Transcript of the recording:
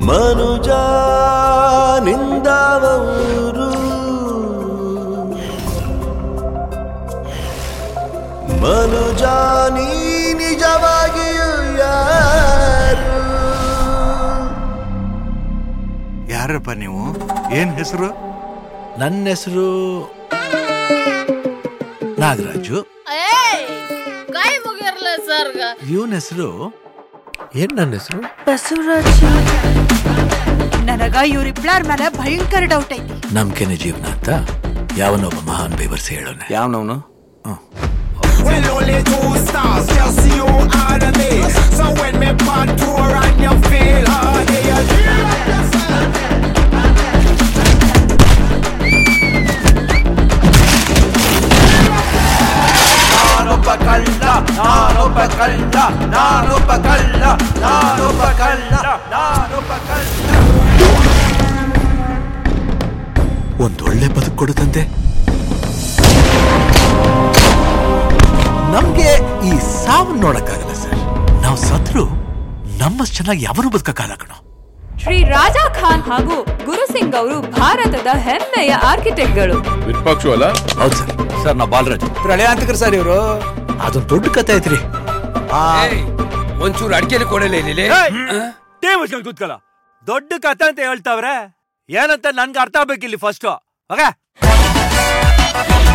ಮನುಜ ನಿಂದವರು ಮನುಜ ನೀ ನಿಜವಾಗಿಯೂ ಯಾರು? ಯಾರಪ್ಪ ನೀವು? ಏನ್ ಹೆಸರು? ನನ್ನ ಹೆಸರು ನಾಗರಾಜು. ಇವನ ಹೆಸರು ಏನ್ ನನ್ನ ಹೆಸರು? ಬಸವರಾಜ್. ನನಗ ಇವ್ರಿಬ್ಳಾರ ಮೇಲೆ ಭಯಂಕರ ಡೌಟ್ ಐತಿ. ನಂಬಿಕೆನೆ ಜೀವನ ಅಂತ ಯಾವನೊಬ್ಬ ಮಹಾನ್ ಬೇವರ್ಸಿ ಹೇಳೋಣ. ಯಾವನವನು? Well, only 2 stars, just you and me. So when me part tour and you feel hard, you feel like yourself. ನಾನೊಬ್ಬ ಕಳ್ಳ, ನಾನೊಬ್ಬ ಕಳ್ಳ, ನಾನೊಬ್ಬ ಕಳ್ಳ, ನಾನೊಬ್ಬ ಕಳ್ಳ, ನಾನೊಬ್ಬ ಕಳ್ಳ. ಒಂದೊಳ್ಳೆ ಬದುಕು ಕೊಡುತ್ತಂತೆ. ನಮ್ಗೆ ಈ ಸಾವು ನೋಡಕ್ಕಾಗಲ್ಲ ಸರ್. ನಾವು ಸತ್ರು ನಮ್ಮಷ್ಟು ಚೆನ್ನಾಗಿ ಯಾವನು ಬದುಕಕ್ಕಾಗಲ್ಲ ಕಣೋ. ಶ್ರೀ ರಾಜಾ ಖಾನ್ ಹಾಗೂ ಗುರು ಸಿಂಗ್ ಅವರು ಭಾರತದ ಹೆಮ್ಮೆಯ ಆರ್ಕಿಟೆಕ್ಟ್ಗಳು. ವಿರೂಪಾಕ್ಷು ಅಲ್ಲ? ಹೌದು ಸರ್. ಸರ್ ನಾ ಬಾಲರಾಜ್. ಪ್ರಳಯಾಂತಕರು ಸರ್ ಇವರು. ಅದೊಂದು ದೊಡ್ಡ ಕತೆ ಐತ್ರಿ. ಒಂಚೂರು ಅಡಿಕೆಲಿ ಕೊಡಲೇ ಇಲ್ಲಿ ಕೂತ್ಕಲ್ಲ. ದೊಡ್ಡ ಕತೆ ಅಂತ ಹೇಳ್ತಾವ್ರೆ, ಏನಂತ ನನ್ಗೆ ಅರ್ಥ ಆಗ್ಬೇಕಿಲ್ಲಿ ಫಸ್ಟ್.